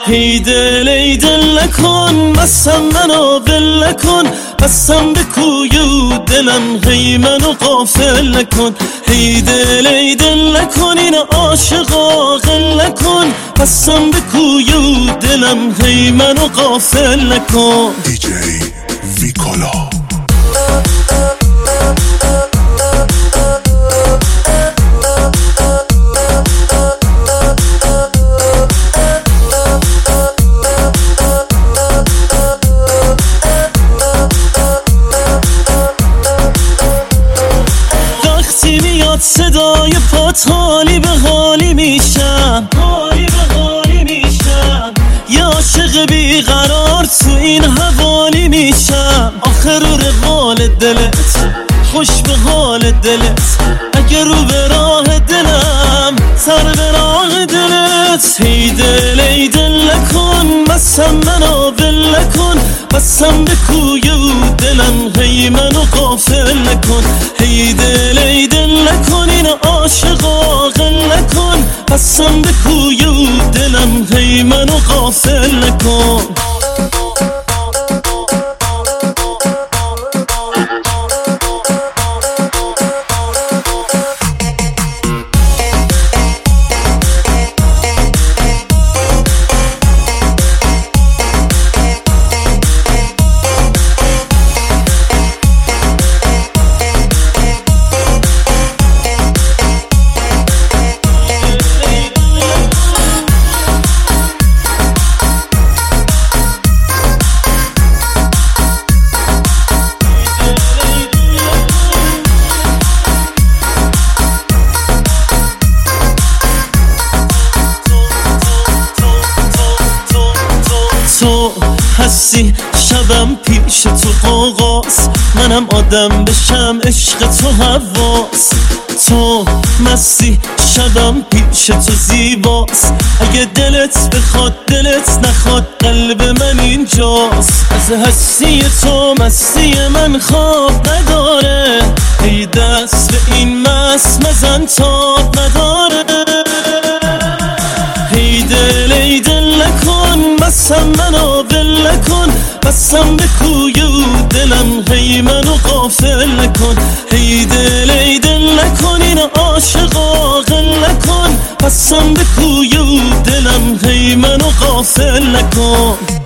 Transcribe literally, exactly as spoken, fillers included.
هی دل ای دل نکن مسم منو ول نکن، بستم به کوی و دلم هی منو غافل نکن. هی دل ای دل نکن این عاشقا غل نکن، بستم به کوی و دلم هی منو غافل نکن. دیجی ویکالا صدای پات حالی به حالی میشم، حالی به حالی میشم. یه عاشق بیقرار تو این حوالی میشم. آخر رو روال دلت خوش به حال دلت، اگر رو به راه دلم سر به راه دلت. هی دل ای دل نکن مسم منو ول نکن، بستم به کوی و دلم هی منو غافل نکن. هی دل ای دل نکن این عاشقا غل نکن، بستم به کوی و دلم هی منو غافل نکن. تو هستی شبم پیش تو قاقاس، منم آدم بشم عشق تو حواس. تو مستی شبم پیش تو زیباست، اگه دلت بخواد دلت نخواد قلب من اینجاست. از هستی تو مستی من خواب نداره، ای دست به این مست مزن تاب نداره. هی دل ای دل نکن مسم منو ول نکن، بستم به کوی و دلم هی منو غافل نکن. هی دل ای دل نکن این عاشقا غل نکن، بستم به کوی و دلم هی منو غافل نکن.